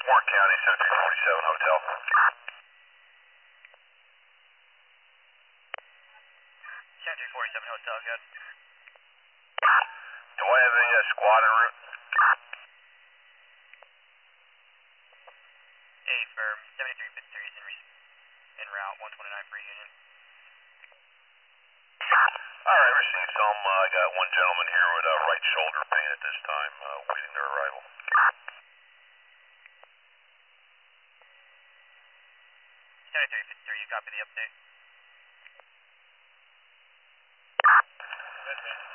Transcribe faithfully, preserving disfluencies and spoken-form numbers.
Warren County, seventy-three forty-seven Hotel. seventy-three forty-seven Hotel, good. Do I have a uh, squad en route? A firm, seventy-three fifty-three is en, en route, one twenty-nine for Union. Alright, received some. Uh, I got one gentleman here with uh, right shoulder pain at this time, uh, waiting their arrival. seventy-three fifty-three, you copy the update? That's it.